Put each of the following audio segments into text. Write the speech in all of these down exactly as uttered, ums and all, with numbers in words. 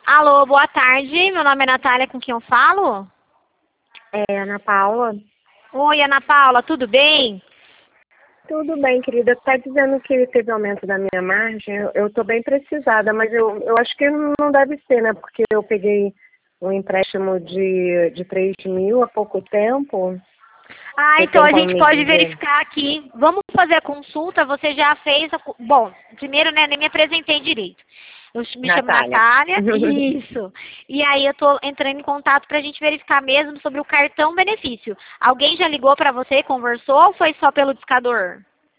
Alô, boa tarde. Meu nome é Natália, com quem eu falo? É, Ana Paula. Oi, Ana Paula, tudo bem? Tudo bem, querida. Está dizendo que teve aumento da minha margem. Eu estou bem precisada, mas eu, eu acho que não deve ser, né? Porque eu peguei um empréstimo de, de três mil há pouco tempo. Ah, Você então tem a como gente me pode dizer? verificar aqui. Vamos fazer a consulta. Você já fez a... co- Bom, primeiro, né, nem me apresentei direito. Eu me chamo Natália. Natália. Isso. E aí eu tô entrando em contato pra gente verificar mesmo sobre o cartão benefício. Alguém já ligou pra você, conversou ou foi só pelo discador?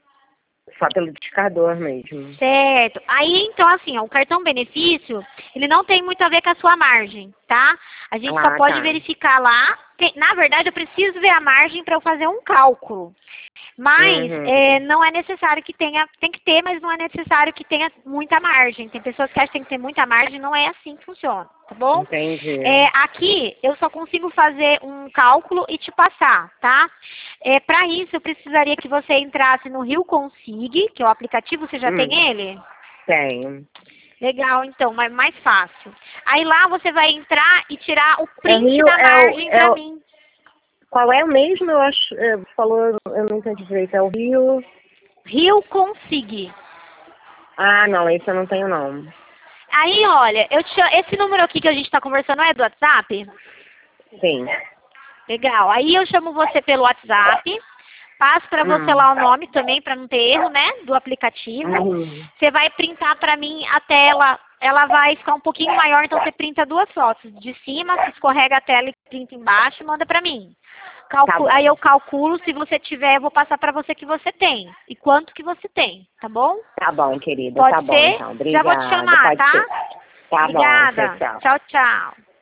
Só pelo discador mesmo. Certo. Aí, então, assim, ó, o cartão benefício, ele não tem muito a ver com a sua margem, tá? A gente só Ah, pode tá. verificar lá. Tem- na verdade, eu preciso ver a margem para eu fazer um cálculo. Mas é, Uhum. não é necessário que tenha, tem que ter, mas não é necessário que tenha muita margem. Tem pessoas que acham que tem que ter muita margem, não é assim que funciona, tá bom? É, Entendi. aqui eu só consigo fazer um cálculo e te passar, tá? É, para isso eu precisaria que você entrasse no Rio Consig, que é o aplicativo, você já tem Hum, ele? tenho. Legal, então, mas mais fácil. Aí lá você vai entrar e tirar o É print Rio, da é o, margem é pra o, mim. qual é o mesmo? Eu acho, é, falou, eu não entendi direito. É o Rio. Rio Consig. Ah, não, esse eu não tenho não. Aí, olha, eu te, esse número aqui que a gente tá conversando é do WhatsApp? Sim. Legal. Aí eu chamo você pelo WhatsApp, passo para você Hum. lá o nome também, para não ter erro, né, do aplicativo. Uhum. Você vai printar para mim a tela, ela vai ficar um pouquinho maior, então você printa duas fotos. De cima, você escorrega a tela e printa embaixo e manda para mim. Tá Calcu- bom. Aí eu calculo, se você tiver, eu vou passar para você que você tem. E quanto que você tem, tá bom? Tá bom, querida. Pode Tá bom, ser? então. Já vou te Obrigada. chamar, Pode tá? ser. Tá bom. Tchau, Obrigada. tchau. Tchau, tchau.